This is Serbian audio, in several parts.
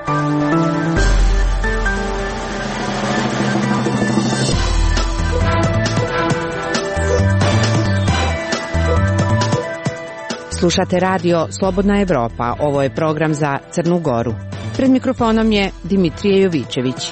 Slušate radio Slobodna Evropa. Ovo je program za Crnu Goru. Pred mikrofonom je Dimitrije Jovićević.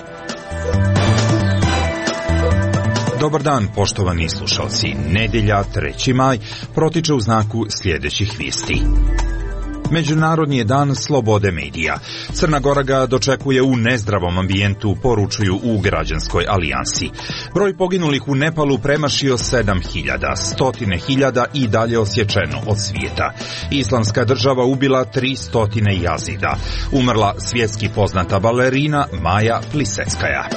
Dobar dan, poštovani slušalci. Nedelja, 3. maj, protiče u znaku sljedećih vijesti. Međunarodni je dan slobode medija. Crna Gora ga dočekuje u nezdravom ambijentu, poručuju u Građanskoj alijansi. Broj poginulih u Nepalu premašio 7.000, 100.000 i dalje osječeno od svijeta. Islamska država ubila 300 jazida. Umrla svjetski poznata balerina Maja Pliseckaja.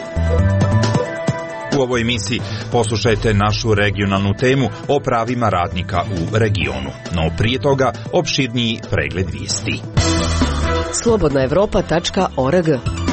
U ovoj emisiji poslušajte našu regionalnu temu o pravima radnika u regionu. No prije toga opširniji pregled vijesti. slobodnaevropa.org.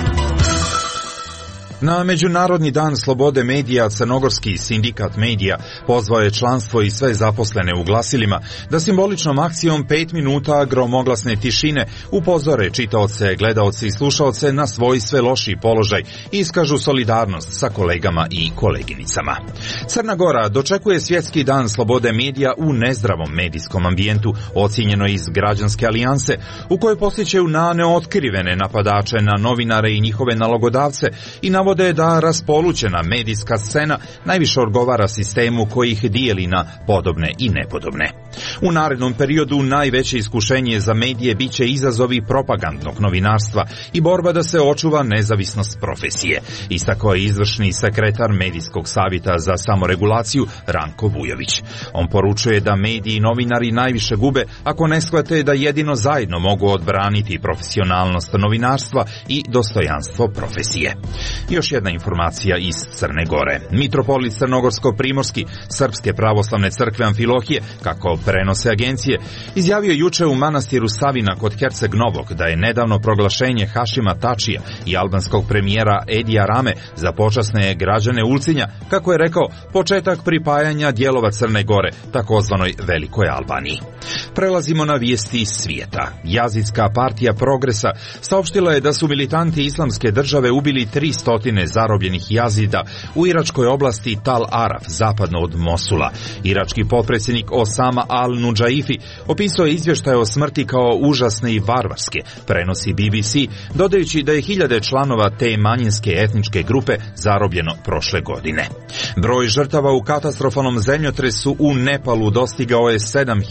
Na Međunarodni dan slobode medija Crnogorski sindikat medija pozvao je članstvo i sve zaposlene u glasilima da simboličnom akcijom 5 minuta gromoglasne tišine upozore čitaoce, gledaoce i slušaoce na svoj sve lošiji položaj i iskažu solidarnost sa kolegama i koleginicama. Crna Gora dočekuje svjetski dan slobode medija u nezdravom medijskom ambijentu, ocijenjeno iz Građanske alijanse, u kojoj posjećaju na neotkrivene napadače na novinare i njihove nalogodavce i navode da raspolućena medijska scena najviše odgovara sistemu koji ih dijeli na podobne i nepodobne. U narednom periodu najveće iskušenje za medije biće izazovi propagandnog novinarstva i borba da se očuva nezavisnost profesije, istakao je izvršni sekretar Medijskog savjeta za samoregulaciju Ranko Vujović. On poručuje da mediji i novinari najviše gube ako ne shvate da jedino zajedno mogu odbraniti profesionalnost novinarstva i dostojanstvo profesije. Još jedna informacija iz Crne Gore. Mitropolit Crnogorsko-Primorski Srpske pravoslavne crkve Amfilohije, kako prenose agencije, izjavio juče u manastiru Savina kod Herceg Novog da je nedavno proglašenje Hašima Tačija i albanskog premijera Edija Rame za počasne građane Ulcinja, kako je rekao, početak pripajanja dijelova Crne Gore, takozvanoj Velikoj Albaniji. Prelazimo na vijesti iz svijeta. Jazidska partija Progresa saopštila je da su militanti Islamske države ubili 300 zarobljenih jazida u iračkoj oblasti Tal Araf, zapadno od Mosula. Irački potpredsjednik Osama al-Nudžaifi opisao je izvještaje o smrti kao užasne i varvarske, prenosi BBC, dodajući da je 1000 članova te manjinske etničke grupe zarobljeno prošle godine. Broj žrtava u katastrofalnom zemljotresu u Nepalu dostigao je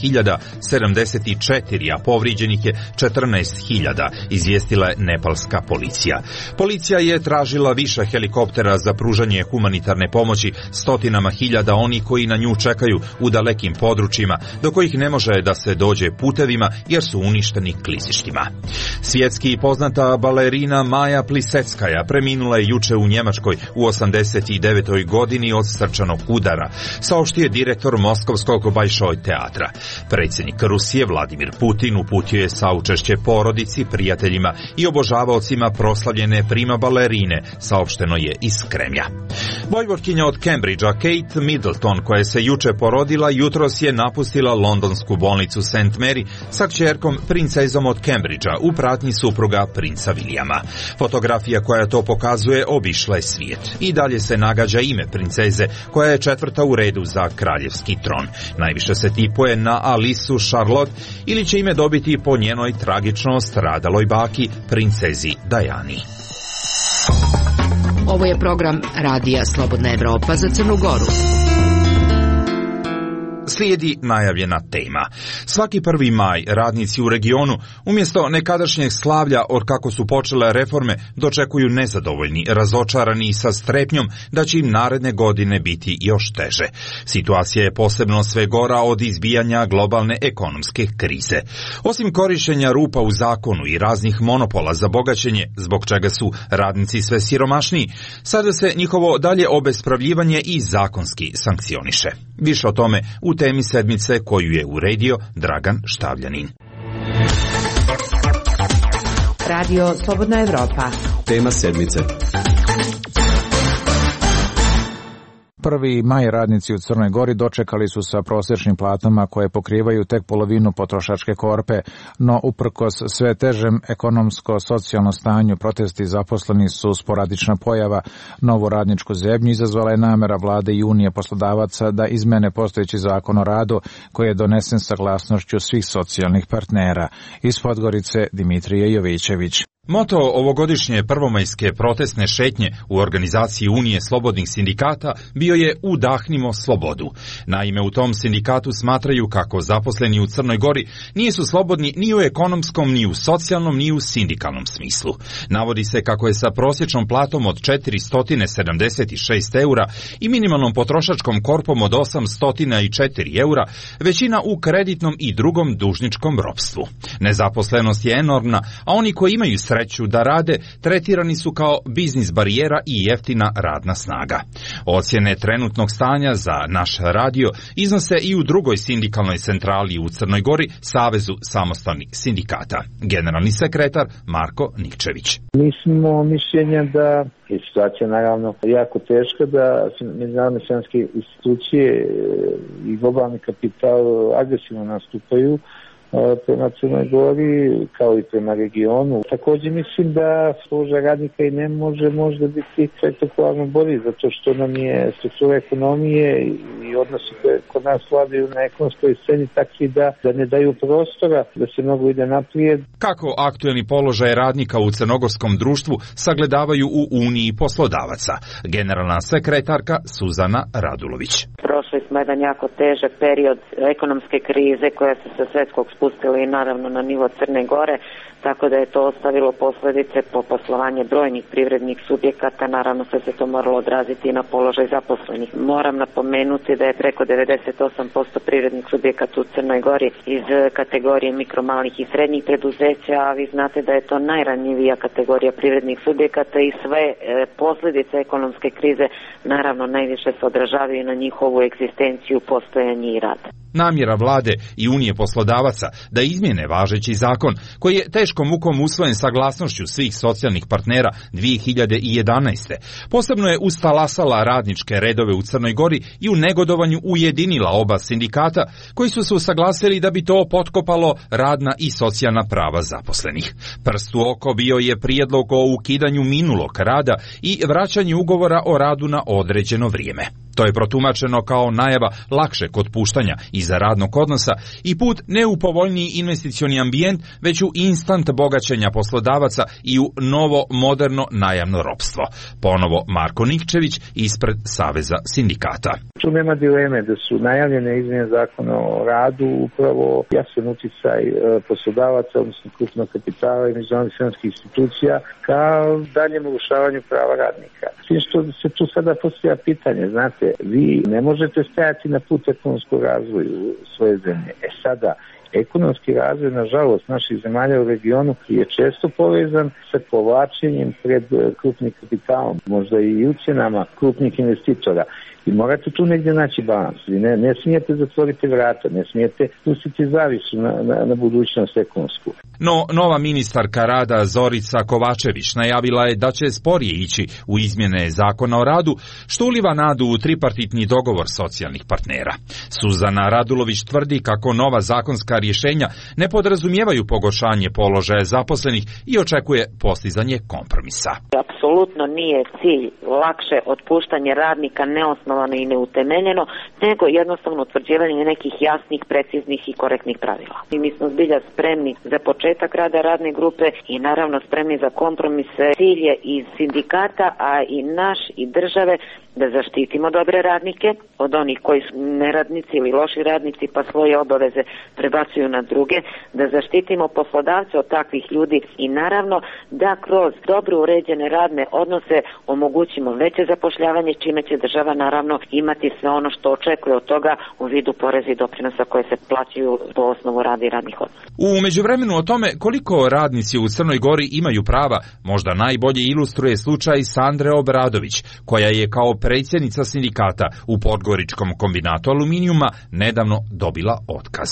7.074, a povrijeđenih je 14.000, izvijestila je nepalska policija. Policija je tražila više helikoptera za pružanje humanitarne pomoći stotinama hiljada onih koji na nju čekaju u dalekim područjima, do kojih ne može da se dođe putevima jer su uništeni klizištima. Svjetski poznata balerina Maja Pliseckaja preminula je juče u Njemačkoj u 89. godini od srčanog udara, saopštio je direktor Moskovskog Bajšoj teatra. Predsjednik Rusije Vladimir Putin uputio je saučešće porodici, prijateljima i obožavaocima proslavljene prima balerine, saopšteno je iz Kremlja. Vojvodkinja od Cambridgea Kate Middleton, koja se juče porodila, jutros je napustila londonsku bolnicu St. Mary sa kćerkom princezom od Cambridgea u pratnji supruga princa Williama. Fotografija koja to pokazuje obišla je svijet. I dalje se nagađa ime princeze, koja je 4. u redu za kraljevski tron. Najviše se tipuje na Alisu Charlotte ili će ime dobiti po njenoj tragično stradaloj baki, princezi Diani. Ovo je program Radija Slobodna Evropa za Crnu Goru. Slijedi najavljena tema. Svaki 1. maj radnici u regionu, umjesto nekadašnjeg slavlja od kako su počele reforme, dočekuju nezadovoljni, razočarani i sa strepnjom da će im naredne godine biti još teže. Situacija je posebno sve gora od izbijanja globalne ekonomske krize. Osim korištenja rupa u zakonu i raznih monopola za bogaćenje, zbog čega su radnici sve siromašniji, sada se njihovo dalje obespravljivanje i zakonski sankcioniše. Više o tome u temi sedmice koju je uredio Dragan Štavljanin. Radio Slobodna Evropa. Tema sedmice. 1. maj radnici u Crnoj Gori dočekali su sa prosječnim platama koje pokrivaju tek polovinu potrošačke korpe, no uprkos sve težem ekonomsko-socijalnom stanju protesti zaposleni su sporadična pojava. Novu radničku zebnju izazvala je namera vlade i Unije poslodavaca da izmene postojeći zakon o radu koji je donesen saglasnošću svih socijalnih partnera. Iz Podgorice Dimitrije Jovićević. Moto ovogodišnje prvomajske protestne šetnje u organizaciji Unije slobodnih sindikata bio je Udahnimo slobodu. Naime, u tom sindikatu smatraju kako zaposleni u Crnoj Gori nisu slobodni ni u ekonomskom, ni u socijalnom, ni u sindikalnom smislu. Navodi se kako je sa prosječnom platom od 476 eura i minimalnom potrošačkom korpom od 804 eura većina u kreditnom i drugom dužničkom ropstvu. Nezaposlenost je enormna, a oni koji imaju sreću da rade tretirani su kao biznis barijera i jeftina radna snaga. Ocjene trenutnog stanja za naš radio iznose i u drugoj sindikalnoj centrali u Crnoj Gori, Savezu samostalnih sindikata. Generalni sekretar Marko Nikčević. Mi smo mišljenja da je situacija naravno jako teška, da međunarodne finansijske institucije i globalni kapital agresivno nastupaju prema Crnoj Gori, kao i prema regionu. Također mislim da položaj radnika i ne može možda biti spektakularno bolji, zato što nam je struktura ekonomije i odnosi koje kod nas vladaju na ekonomskoj sceni takvi da ne daju prostora da se mnogo ide naprijed. Kako aktuelni položaj radnika u crnogorskom društvu sagledavaju u Uniji poslodavaca? Generalna sekretarka Suzana Radulović. Prošli smo jedan jako težak period ekonomske krize koja se sa svetskog spustila i naravno na nivo Crne Gore, tako da je to ostavilo posljedice po poslovanje brojnih privrednih subjekata, naravno sve se to moralo odraziti i na položaj zaposlenih. Moram napomenuti da je preko 98% privrednih subjekata u Crnoj Gori iz kategorije mikro, malih i srednjih preduzeća, a vi znate da je to najranjivija kategorija privrednih subjekata i sve posljedice ekonomske krize naravno najviše se odražavaju na njihovu egzistenciju, postojanje i rad. Namjera vlade i Unije poslodavaca da izmjene važeći zakon, koji je teškom mukom usvojen saglasnošću svih socijalnih partnera 2011. posebno je ustalasala radničke redove u Crnoj Gori i u negodovanju ujedinila oba sindikata koji su se usaglasili da bi to potkopalo radna i socijalna prava zaposlenih. Prst u oko bio je prijedlog o ukidanju minulog rada i vraćanju ugovora o radu na određeno vrijeme. To je protumačeno kao najava lakšeg otpuštanja iza radnog odnosa i put ne u povoljniji investicioni ambijent, već u instant bogaćenja poslodavaca i u novo moderno najamno ropstvo. Ponovo Marko Nikčević ispred Saveza sindikata. Tu nema dileme da su najavljene izmjene zakona o radu upravo jasan uticaj poslodavaca, odnosno krupnog kapitala i međunarodnih finansijskih institucija kao daljem urušavanju prava radnika. Sve što se tu sada postavlja pitanje, znate, vi ne možete stajati na put ekonomskog razvoju svoje zemlje. Sada, ekonomski razvoj, nažalost, naših zemalja u regionu je često povezan sa povlačenjem pred krupnim kapitalom, možda i ucjenama krupnih investitora. I morate tu negdje naći balans. Vi ne smijete zatvoriti vrata, ne smijete pustiti zavisu na budućnost ekonomsku. No, nova ministarka rada Zorica Kovačević najavila je da će sporije ići u izmjene zakona o radu, što uliva nadu u tripartitni dogovor socijalnih partnera. Suzana Radulović tvrdi kako nova zakonska rješenja ne podrazumijevaju pogoršanje položaja zaposlenih i očekuje postizanje kompromisa. Apsolutno nije cilj lakše otpuštanje radnika neosnovano i neutemeljeno, nego jednostavno utvrđivanje nekih jasnih, preciznih i korektnih pravila. I mi smo zbilja spremni za početak rada radne grupe i naravno spremni za kompromise. Cilj je i sindikata, a i naš i države da zaštitimo dobre radnike od onih koji su neradnici ili loši radnici pa svoje obaveze prebacuju na druge, da zaštitimo poslodavce od takvih ljudi i naravno da kroz dobro uređene radne odnose omogućimo veće zapošljavanje, čime će država naravno imati sve ono što očekuje od toga u vidu poreza i doprinosa koje se plaćaju po osnovu rada i radnih odnosa. U međuvremenu o tome koliko radnici u Crnoj Gori imaju prava možda najbolje ilustruje slučaj Sandre Obradović, koja je kao predsjednica sindikata u Podgoričkom kombinatu aluminijuma nedavno dobila otkaz.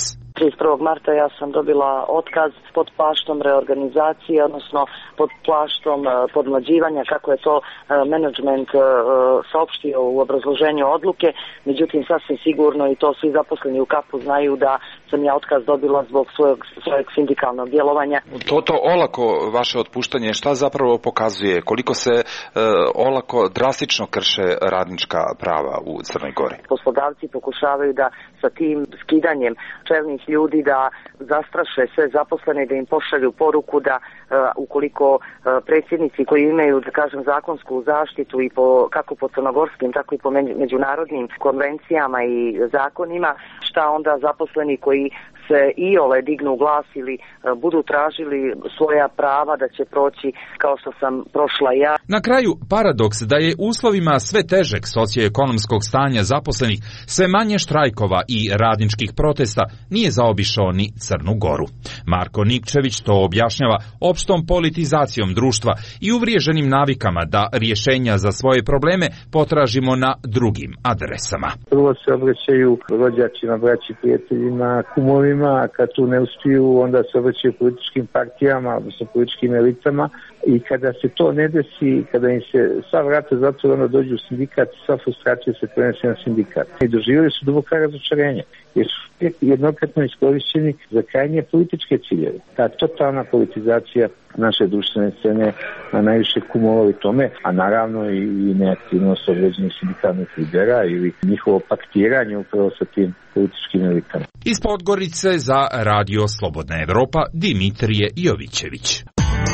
31. marta ja sam dobila otkaz pod plaštom reorganizacije, odnosno pod plaštom podmlađivanja, kako je to menadžment saopštio u obrazloženju odluke. Međutim, sasvim sigurno, i to svi zaposleni u KAP-u znaju, da sam ja otkaz dobila zbog svojeg sindikalnog djelovanja. To olako vaše otpuštanje šta zapravo pokazuje? Koliko se olako drastično krše radnička prava u Crnoj Gori? Poslodavci pokušavaju da sa tim skidanjem čelnih ljudi da zastraše sve zaposlene, da im pošalju poruku da ukoliko predsjednici koji imaju, da kažem, zakonsku zaštitu i kako po crnogorskim, tako i po međunarodnim konvencijama i zakonima, šta onda zaposleni koji se iole dignu u glas ili budu tražili svoja prava da će proći kao što sam prošla ja. Na kraju, paradoks da je uslovima sve težeg socioekonomskog stanja zaposlenih sve manje štrajkova i radničkih protesta nije zaobišao ni Crnu Goru. Marko Nikčević to objašnjava opštom politizacijom društva i uvriježenim navikama da rješenja za svoje probleme potražimo na drugim adresama. Prvo se obraćaju rođacima, braći, prijateljima, kumovima, a kad tu ne uspiju, onda se obraćaju političkim partijama, odnosno političkim elitama, i kada se to ne desi, kada im se sva vrata zatvore, onda dođu u sindikat, sva frustracija se prenese na sindikat. I doživjeli su duboka razočarenja, jer su jednokratno iskorišćeni za krajnje političke ciljeve. Ta totalna politizacija naše društvene scene na najviše kumovali tome, a naravno i neaktivnost određenih sindikalnih lidera ili njihovo paktiranje upravo sa tim političkim elitama. Iz Podgorice za Radio Slobodna Evropa, Dimitrije Jovićević.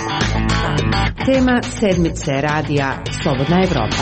Tema sedmice radija Slobodna Evropa.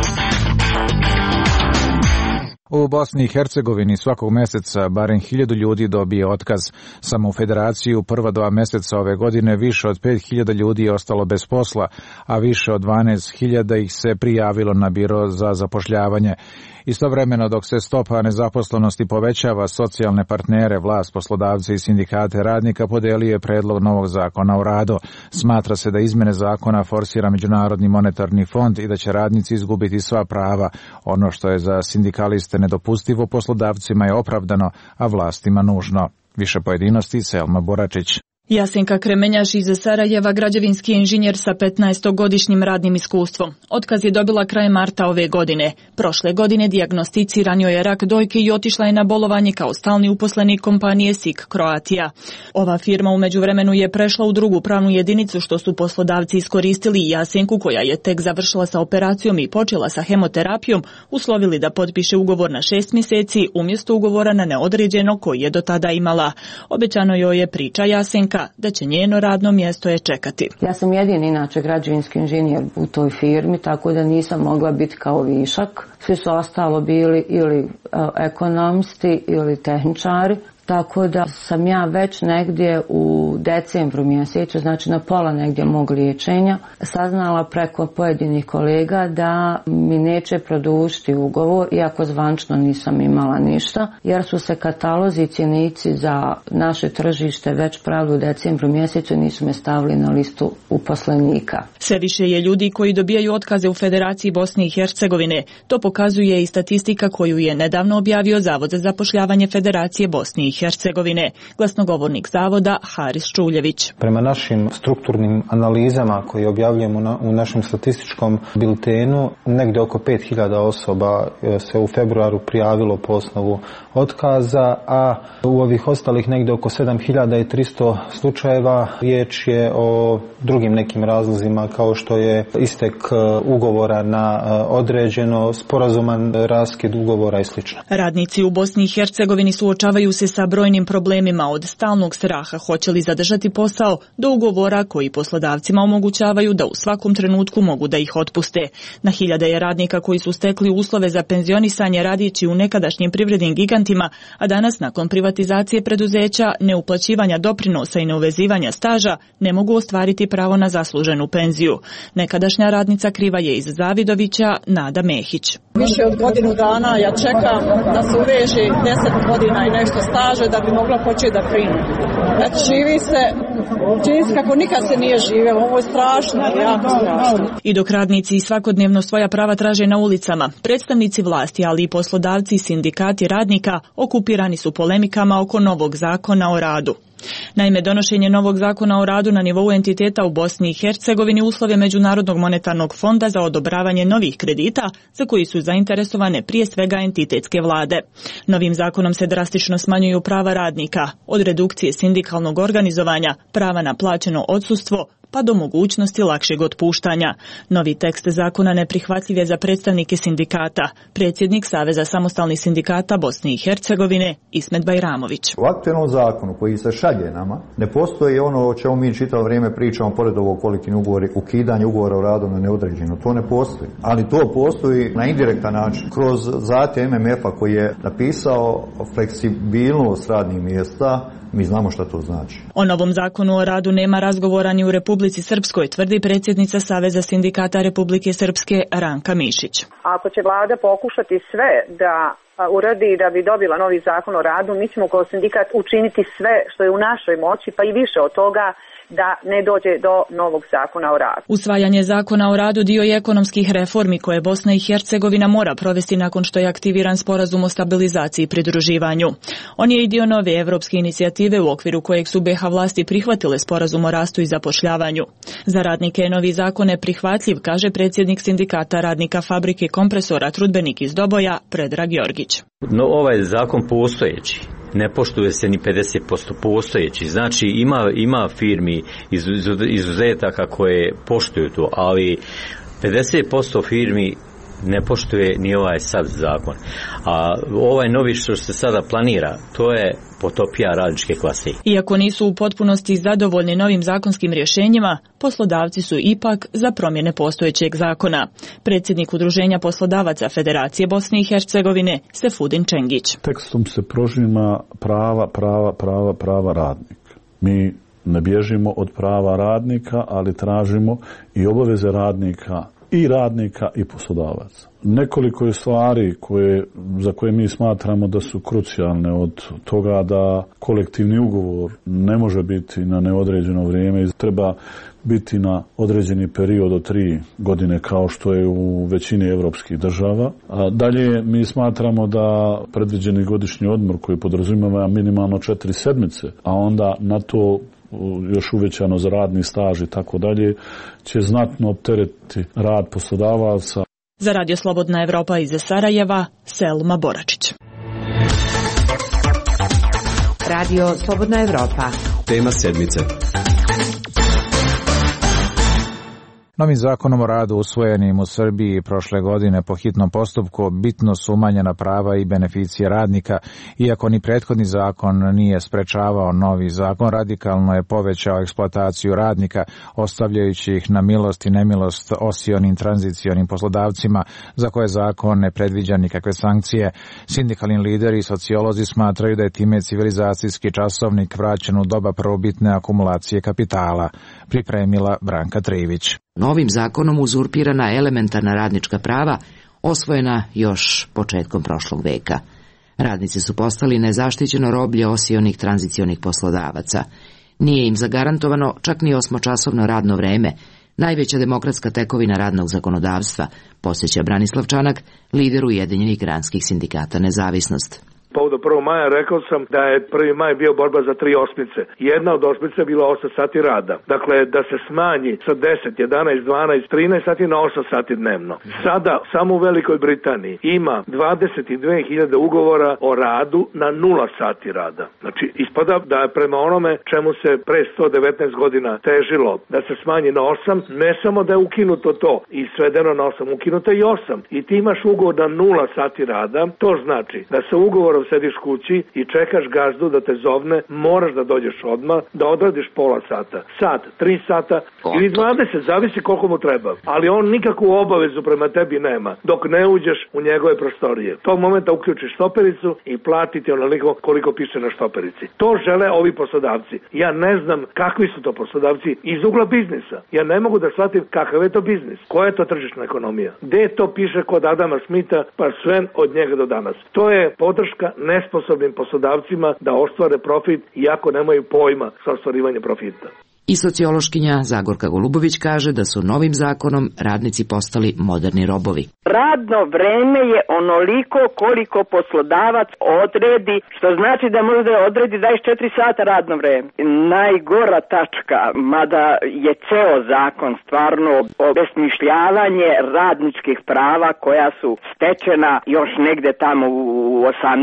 U Bosni i Hercegovini svakog mjeseca barem 1000 ljudi dobije otkaz. Samo u Federaciji u prva 2 mjeseca ove godine više od 5000 ljudi je ostalo bez posla, a više od 12.000 ih se prijavilo na biro za zapošljavanje. Istovremeno, dok se stopa nezaposlenosti povećava, socijalne partnere, vlast, poslodavci i sindikate radnika podelio je predlog novog zakona o radu. Smatra se da izmjene zakona forsira Međunarodni monetarni fond i da će radnici izgubiti sva prava. Ono što je za sindikaliste nedopustivo, poslodavcima je opravdano, a vlastima nužno. Više pojedinosti, Selma Boračić. Jasenka Kremenjaš iz Sarajeva, građevinski inženjer sa 15-godišnjim radnim iskustvom. Otkaz je dobila krajem marta ove godine. Prošle godine dijagnosticiran joj je rak dojke i otišla je na bolovanje kao stalni uposlenik kompanije SIK Croatia. Ova firma u međuvremenu je prešla u drugu pravnu jedinicu, što su poslodavci iskoristili i Jasenku, koja je tek završila sa operacijom i počela sa hemoterapijom, uslovili da potpiše ugovor na 6 mjeseci umjesto ugovora na neodređeno koji je do tada imala. Obećano joj je, priča Jasenka, da će njeno radno mjesto je čekati. Ja sam jedini inače građevinski inženjer u toj firmi, tako da nisam mogla biti kao višak. Svi su ostalo bili ili ekonomisti ili tehničari. Tako da sam ja već negdje u decembru mjesecu, znači na pola negdje mog liječenja, saznala preko pojedinih kolega da mi neće produžiti ugovor, iako zvančno nisam imala ništa, jer su se katalozi i cjenici za naše tržište već pravili u decembru mjesecu i nisu me stavili na listu uposlenika. Sve više je ljudi koji dobijaju otkaze u Federaciji Bosne i Hercegovine. To pokazuje i statistika koju je nedavno objavio Zavod za zapošljavanje Federacije Bosne i Hercegovine, glasnogovornik zavoda Haris Čuljević. Prema našim strukturnim analizama koje objavljujemo u našem statističkom biltenu, negdje oko 5000 osoba se u februaru prijavilo po osnovu otkaza, a u ovih ostalih negdje oko 7300 slučajeva riječ je o drugim nekim razlozima, kao što je istek ugovora na određeno, sporazuman raskid ugovora i sl. Radnici u Bosni i Hercegovini suočavaju se sa brojnim problemima, od stalnog straha hoće li zadržati posao do ugovora koji poslodavcima omogućavaju da u svakom trenutku mogu da ih otpuste. Na hiljade je radnika koji su stekli uslove za penzionisanje radijeći u nekadašnjim privrednim gigantima, a danas nakon privatizacije preduzeća, neuplaćivanja doprinosa i neuvezivanja staža ne mogu ostvariti pravo na zasluženu penziju. Nekadašnja radnica Kriva je iz Zavidovića, Nada Mehić. Više od godinu dana ja čekam da se uveži 10 godina i nešto staža. kaže da bi mogla početi da primi. Znači, živi se, čini se kako nikad se nije živjelo, ovo je strašno, jako strašno. I dok radnici svakodnevno svoja prava traže na ulicama, predstavnici vlasti, ali i poslodavci i sindikati radnika okupirani su polemikama oko novog zakona o radu. Naime, donošenje novog zakona o radu na nivou entiteta u Bosni i Hercegovini uslov je Međunarodnog monetarnog fonda za odobravanje novih kredita za koji su zainteresovane prije svega entitetske vlade. Novim zakonom se drastično smanjuju prava radnika, od redukcije sindikalnog organizovanja, prava na plaćeno odsustvo, pa do mogućnosti lakšeg otpuštanja. Novi tekst zakona neprihvatljiv je za predstavnike sindikata, predsjednik Saveza samostalnih sindikata Bosne i Hercegovine Ismet Bajramović. U aktualnom zakonu koji se šalje nama ne postoji ono o čemu mi čitavo vrijeme pričamo pored ovog kolektivnog ugovora, ukidanje ugovora o radu na neodređeno. To ne postoji. Ali to postoji na indirektan način kroz zahtjev MMF-a koji je napisao fleksibilnost radnih mjesta. Mi znamo šta to znači. O novom zakonu o radu nema razgovora ni u Republici Srpskoj, tvrdi predsjednica Saveza sindikata Republike Srpske Ranka Mišić. Ako će vlada pokušati sve da uradi da bi dobila novi zakon o radu, mi ćemo kao sindikat učiniti sve što je u našoj moći, pa i više od toga, da ne dođe do novog zakona o radu. Usvajanje zakona o radu dio je ekonomskih reformi koje Bosna i Hercegovina mora provesti nakon što je aktiviran sporazum o stabilizaciji i pridruživanju. On je i dio nove evropske inicijative u okviru kojeg su BiH vlasti prihvatile sporazum o rastu i zapošljavanju. Za radnike je novi zakon neprihvatljiv, kaže predsjednik sindikata radnika fabrike kompresora Trudbenik iz Doboja Predrag Jorgić. No, ovaj zakon postojeći ne poštuje se ni 50% postojeći. Znači ima firmi izuzetaka koje poštuju to, ali 50% firmi ne poštuje ni ovaj sad zakon. A ovaj novi što se sada planira, to je potopija radničke klase. Iako nisu u potpunosti zadovoljni novim zakonskim rješenjima, poslodavci su ipak za promjene postojećeg zakona. Predsjednik Udruženja poslodavaca Federacije Bosne i Hercegovine Sefudin Čengić. Tekstom se prožima prava radnika. Mi ne bježimo od prava radnika, ali tražimo i obaveze radnika i poslodavaca. Nekoliko je stvari za koje mi smatramo da su krucijalne, od toga da kolektivni ugovor ne može biti na neodređeno vrijeme, treba biti na određeni period od 3 godine kao što je u većini evropskih država. A dalje mi smatramo da predviđeni godišnji odmor koji podrazumijeva minimalno 4 sedmice, a onda na to još uvećano za radni staž i tako dalje, će znatno opteretiti rad poslodavaca. Za Radio Slobodna Evropa iz Sarajeva, Selma Boračić. Radio Slobodna Evropa. Tema sedmice. Novim zakonom o radu usvojenim u Srbiji prošle godine po hitnom postupku bitno su umanjena prava i beneficije radnika, iako ni prethodni zakon nije sprečavao novi zakon, radikalno je povećao eksploataciju radnika, ostavljajući ih na milost i nemilost osionim tranzicionim poslodavcima, za koje zakon ne predviđa nikakve sankcije. Sindikalni lideri i sociolozi smatraju da je time civilizacijski časovnik vraćen u doba prvobitne akumulacije kapitala, pripremila Branka Trivić. Novim zakonom uzurpirana elementarna radnička prava, osvojena još početkom prošlog veka. Radnici su postali nezaštićeno roblje osionih tranzicionih poslodavaca. Nije im zagarantovano čak ni 8-časovno radno vreme, najveća demokratska tekovina radnog zakonodavstva, podsjeća Branislav Čanak, lider Ujedinjenih granskih sindikata Nezavisnost. Povodom 1. maja rekao sam da je 1. maj bio borba za 3 osmice. Jedna od osmice je bila 8 sati rada. Dakle, da se smanji sa 10, 11, 12, 13 sati na 8 sati dnevno. Sada, samo u Velikoj Britaniji ima 22.000 ugovora o radu na 0 sati rada. Znači, ispada da je prema onome čemu se pre 119 godina težilo da se smanji na 8, ne samo da je ukinuto to i svedeno na 8, ukinuto je i 8. I ti imaš ugovor na 0 sati rada, to znači da se ugovorom sediš kući i čekaš gazdu da te zovne, moraš da dođeš odmah, da odradiš pola sata, sat, 3 sata ili 20, zavisi koliko mu treba. Ali on nikakvu obavezu prema tebi nema dok ne uđeš u njegove prostorije. Tog momenta uključiš štopericu i platiti onoliko koliko piše na štoperici. To žele ovi poslodavci. Ja ne znam kakvi su to poslodavci iz ugla biznisa. Ja ne mogu da shvatim kakav je to biznis. Koja je to tržišna ekonomija? Gde to piše kod Adama Smitha pa sve od njega do danas? To je podrška nesposobnim poslodavcima da ostvare profit iako nemaju pojma sa ostvarivanje profita. I sociološkinja Zagorka Golubović kaže da su novim zakonom radnici postali moderni robovi. Radno vreme je onoliko koliko poslodavac odredi, što znači da može da odredi 24 sata radno vreme. Najgora tačka, mada je ceo zakon stvarno obesmišljavanje radničkih prava koja su stečena još negde tamo u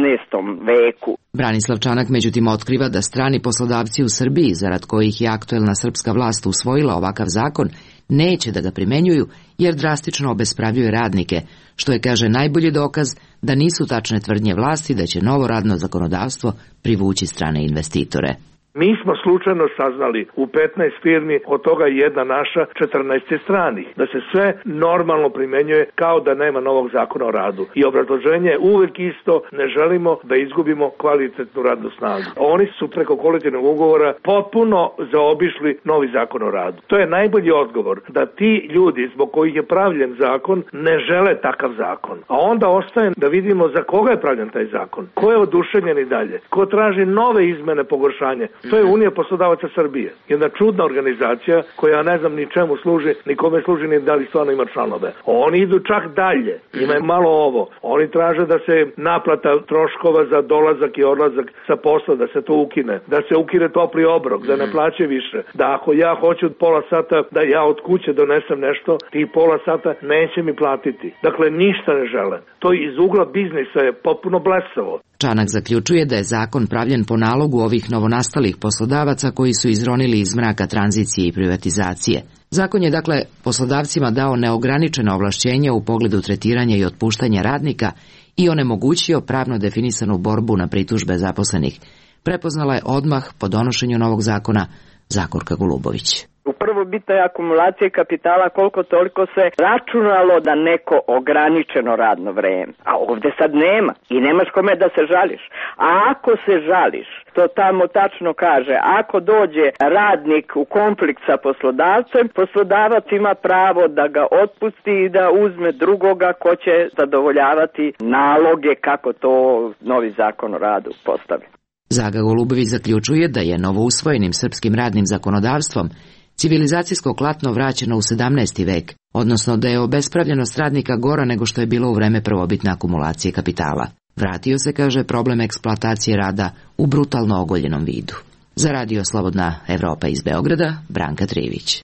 18. veku. Branislav Čanak međutim otkriva da strani poslodavci u Srbiji, zarad kojih je aktuelna srpska vlast usvojila ovakav zakon, neće da ga primenjuju jer drastično obespravljuje radnike, što je, kaže, najbolji dokaz da nisu tačne tvrdnje vlasti da će novo radno zakonodavstvo privući strane investitore. Mi smo slučajno saznali u 15 firmi, od toga jedna naša, 14 stranih, da se sve normalno primenjuje kao da nema novog zakona o radu. I obrazloženje je uvek isto, ne želimo da izgubimo kvalitetnu radnu snagu. Oni su preko kolektivnog ugovora potpuno zaobišli novi zakon o radu. To je najbolji odgovor, da ti ljudi zbog kojih je pravljen zakon ne žele takav zakon. A onda ostaje da vidimo za koga je pravljen taj zakon, ko je oduševljen i dalje, ko traži nove izmene pogoršanja. To je Unija poslodavaca Srbije. Jedna čudna organizacija koja ne znam ni čemu služi, ni kome služi, ni da li stvarno ima članove. Oni idu čak dalje. Ima malo ovo. Oni traže da se naplata troškova za dolazak i odlazak sa posla, da se to ukine. Da se ukine topli obrok, da ne plaće više. Da ako ja hoću pola sata da ja od kuće donesem nešto, ti pola sata neće mi platiti. Dakle, ništa ne žele. To iz ugla biznisa je potpuno blesavo. Čanak zaključuje da je zakon pravljen po nalogu ovih novonastalih poslodavaca koji su izronili iz mraka tranzicije i privatizacije. Zakon je, dakle, poslodavcima dao neograničena ovlašćenja u pogledu tretiranja i otpuštanja radnika i onemogućio pravno definisanu borbu na pritužbe zaposlenih. Prepoznala je odmah po donošenju novog zakona Zagorka Golubović. U prvobitnoj akumulaciji kapitala koliko toliko se računalo da neko ograničeno radno vreme. A ovdje sad nema i nemaš kome da se žališ. A ako se žališ, to tamo tačno kaže, ako dođe radnik u konflikt sa poslodavcem, poslodavac ima pravo da ga otpusti i da uzme drugoga ko će zadovoljavati naloge kako to novi zakon o radu postavi. Zaga Golubović zaključuje da je novousvojenim srpskim radnim zakonodavstvom civilizacijsko klatno vraćeno u 17. vek, odnosno da je obespravljenost radnika gora nego što je bilo u vreme prvobitne akumulacije kapitala. Vratio se, kaže, problem eksploatacije rada u brutalno ogoljenom vidu. Za Radio Slobodna Evropa iz Beograda, Branka Trivić.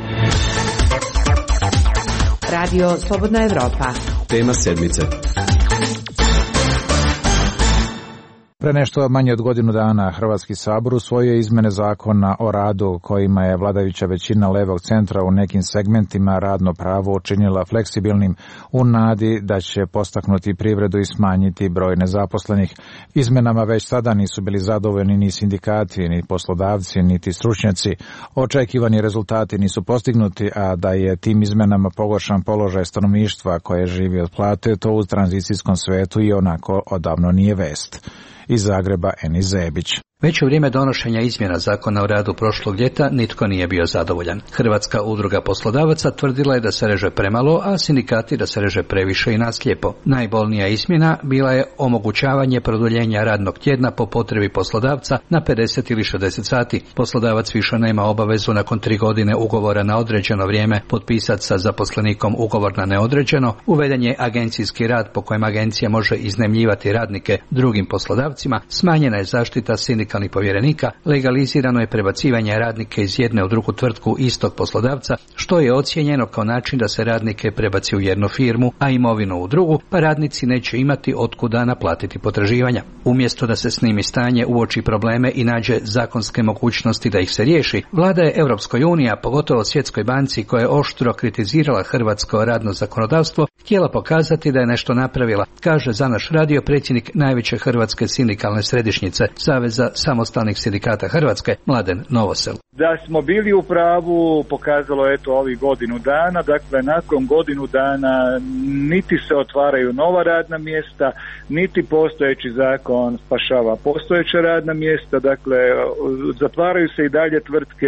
Radio Slobodna Evropa. Tema sedmice. Pre nešto manje od godinu dana Hrvatski sabor usvojio izmene zakona o radu kojima je vladajuća većina levog centra u nekim segmentima radno pravo učinila fleksibilnim u nadi da će postaknuti privredu i smanjiti broj nezaposlenih. Izmenama već sada nisu bili zadovoljni ni sindikati, ni poslodavci, niti stručnjaci. Očekivani rezultati nisu postignuti, a da je tim izmenama pogoršan položaj stanovništva koje živi od plate, to u tranzicijskom svetu i onako odavno nije vest. Iz Zagreba Enis Zebić. Već u vrijeme donošenja izmjena zakona o radu prošlog ljeta nitko nije bio zadovoljan. Hrvatska udruga poslodavaca tvrdila je da se reže premalo, a sindikati da se reže previše i naslijepo. Najbolnija izmjena bila je omogućavanje produljenja radnog tjedna po potrebi poslodavca na 50 ili 60 sati. Poslodavac više nema obavezu nakon 3 godine ugovora na određeno vrijeme potpisati sa zaposlenikom ugovor na neodređeno. Uveden je agencijski rad po kojem agencija može iznajmljivati radnike drugim poslodavcima. Smanjena je zaštita sindikalnih povjerenika, legalizirano je prebacivanje radnike iz jedne u drugu tvrtku istog poslodavca, što je ocijenjeno kao način da se radnike prebaci u jednu firmu, a imovinu u drugu, pa radnici neće imati otkuda naplatiti potraživanja. Umjesto da se snimi stanje, uoči probleme i nađe zakonske mogućnosti da ih se riješi, vlada je Europskoj uniji, a pogotovo Svjetskoj banci koja je oštro kritizirala hrvatsko radno zakonodavstvo, htjela pokazati da je nešto napravila, kaže za naš radio predsjednik najveće hrvatske sindikalne središnjice Saveza samostalnih sindikata Hrvatske, Mladen Novosel. Da smo bili u pravu pokazalo je to ovih godinu dana, dakle nakon godinu dana niti se otvaraju nova radna mjesta, niti postojeći zakon spašava postojeća radna mjesta, dakle zatvaraju se i dalje tvrtke,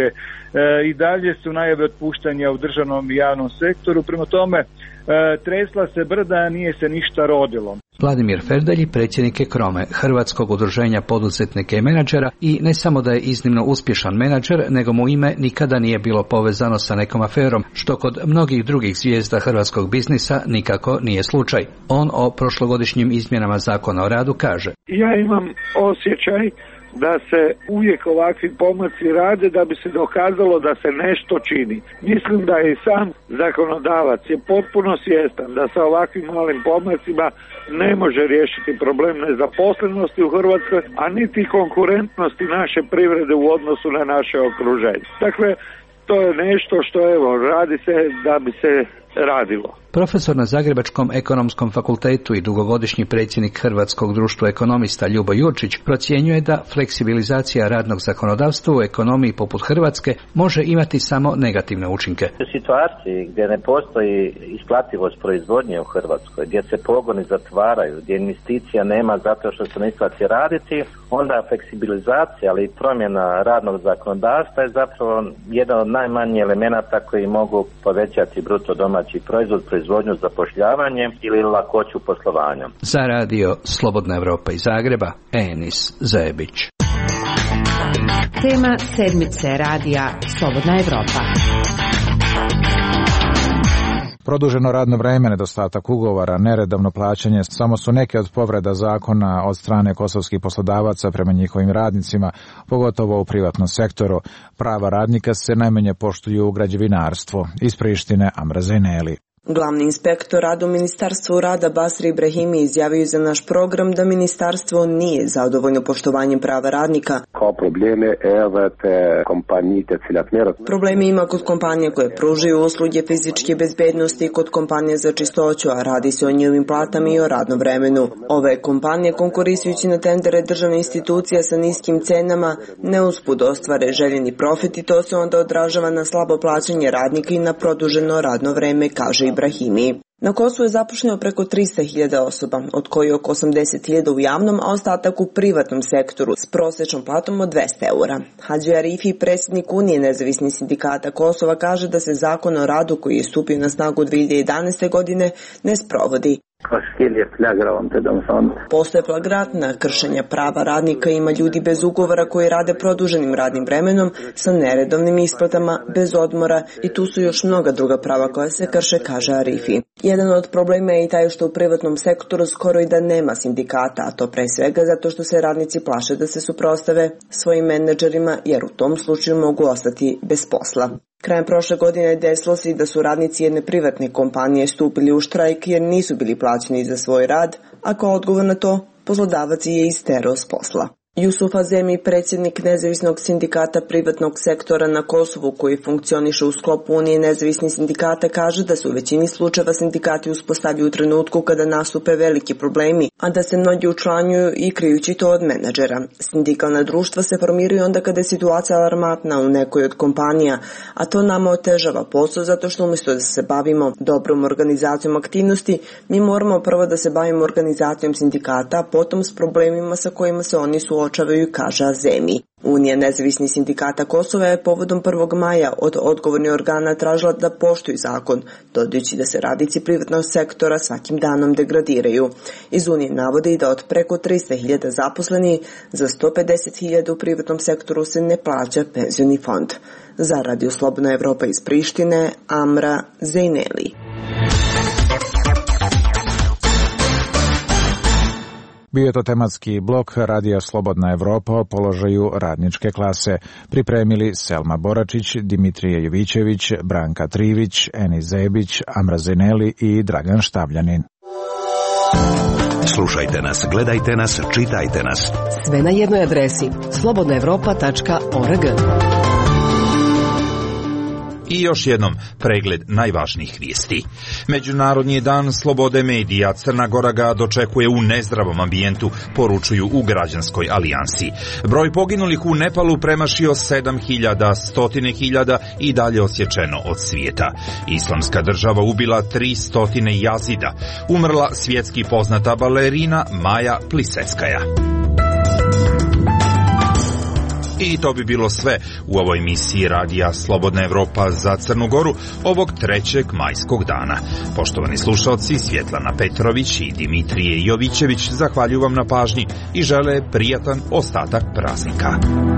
i dalje su najave otpuštanja u državnom i javnom sektoru, prema tome tresla se brda, a nije se ništa rodilo. Vladimir Ferdelji predsjednik je Krome, Hrvatskog udruženja poduzetnika i menadžera, i ne samo da je iznimno uspješan menadžer, nego mu ime nikada nije bilo povezano sa nekom aferom, što kod mnogih drugih zvijezda hrvatskog biznisa nikako nije slučaj. On o prošlogodišnjim izmjenama Zakona o radu kaže: Ja imam osjećaj da se uvijek ovakvi pomaci rade da bi se dokazalo da se nešto čini. Mislim da i sam zakonodavac je potpuno svjestan da sa ovakvim malim pomacima ne može riješiti problem nezaposlenosti u Hrvatskoj, a niti konkurentnosti naše privrede u odnosu na naše okruženje. Dakle, to je nešto što radi se da bi se radilo. Profesor na Zagrebačkom ekonomskom fakultetu i dugogodišnji predsjednik Hrvatskog društva ekonomista Ljubo Jurčić procjenjuje da fleksibilizacija radnog zakonodavstva u ekonomiji poput Hrvatske može imati samo negativne učinke. U situaciji gdje ne postoji isplativost proizvodnje u Hrvatskoj, gdje se pogoni zatvaraju, gdje investicija nema zato što se ne isplati raditi, onda fleksibilizacija, ali i promjena radnog zakonodavstva je zapravo jedan od najmanjih elemenata koji mogu povećati bruto domaći proizvod, proizvodnju, zapošljavanje ili lakoću poslovanja. Za radio Slobodna Evropa iz Zagreba, Enis Zebić. Tema sedmice radija Slobodna Evropa. Produženo radno vreme, nedostatak ugovora, neredovno plaćanje samo su neke od povreda zakona od strane kosovskih poslodavaca prema njihovim radnicima, pogotovo u privatnom sektoru. Prava radnika se najmanje poštuju u građevinarstvu. Iz Prištine, Amra Zajneli. Glavni inspektor rada u Ministarstvu rada Basri Ibrahimi izjavio za naš program da ministarstvo nije zadovoljno poštovanjem prava radnika. Problemi ima kod kompanija koje pružaju usluge fizičke bezbednosti i kod kompanije za čistoću, a radi se o njihovim platama i o radnom vremenu. Ove kompanije, konkurisujući na tendere državne institucije sa niskim cenama, ne uspud ostvare željeni profit i to se onda odražava na slabo plaćanje radnika i na produženo radno vreme, kaže Ibrahimi. Na Kosovu je zaposleno preko 300.000 osoba, od kojih oko 80.000 u javnom, a ostatak u privatnom sektoru s prosječnom platom od 200 eura. Hadži Arifi, predsjednik Unije nezavisnih sindikata Kosova, kaže da se zakon o radu koji je stupio na snagu 2011. godine ne sprovodi. Postoje flagrantna kršenja prava radnika, ima ljudi bez ugovora koji rade produženim radnim vremenom sa neredovnim isplatama, bez odmora i tu su još mnoga druga prava koja se krše, kaže Arifi. Jedan od problema je i taj što u privatnom sektoru skoro i da nema sindikata, a to pre svega zato što se radnici plaše da se suprotstave svojim menadžerima jer u tom slučaju mogu ostati bez posla. Krajem prošle godine desilo se i da su radnici jedne privatne kompanije stupili u štrajk jer nisu bili plaćeni za svoj rad, a kao odgovor na to poslodavac je isterao s posla. Jusuf Azemi, predsjednik nezavisnog sindikata privatnog sektora na Kosovu koji funkcioniše u sklopu Unije nezavisnih sindikata, kaže da se u većini slučajeva sindikati uspostavljaju u trenutku kada nastupe veliki problemi, a da se mnogi učlanjuju i krijući to od menadžera. Sindikalna društva se formiraju onda kada je situacija alarmantna u nekoj od kompanija, a to nama otežava posao zato što umjesto da se bavimo dobrom organizacijom aktivnosti, mi moramo prvo da se bavimo organizacijom sindikata, a potom s problemima sa kojima se oni suočavaju, kaže Azemi. Unija nezavisnih sindikata Kosova je povodom 1. maja od odgovornih organa tražila da poštuju zakon, dodajući da se radnici privatnog sektora svakim danom degradiraju. Iz Unije navode i da od preko 300.000 zaposlenih, za 150.000 u privatnom sektoru se ne plaća penzioni fond. Za Radio Slobodna Evropa iz Prištine, Amra Zajneli. Bio je to tematski blok Radija Slobodna Evropa o položaju radničke klase. Pripremili Selma Boračić, Dimitrije Jovićević, Branka Trivić, Enis Zebić, Amra Zajneli i Dragan Štavljanin. Slušajte nas, gledajte nas, čitajte nas. Sve na jednoj adresi slobodnaevropa.org. I još jednom pregled najvažnijih vijesti. Međunarodni dan slobode medija, Crna Gora ga dočekuje u nezdravom ambijentu, poručuju u Građanskoj alijansi. Broj poginulih u Nepalu premašio 7.000, 100.000 i dalje odsječeno od svijeta. Islamska država ubila 300 jazida. Umrla svjetski poznata balerina Maja Pliseckaja. I to bi bilo sve u ovoj emisiji Radija Slobodna Evropa za Crnu Goru ovog 3. majskog dana. Poštovani slušalci, Svjetlana Petrović i Dimitrije Jovićević zahvaljuju vam na pažnji i žele prijatan ostatak praznika.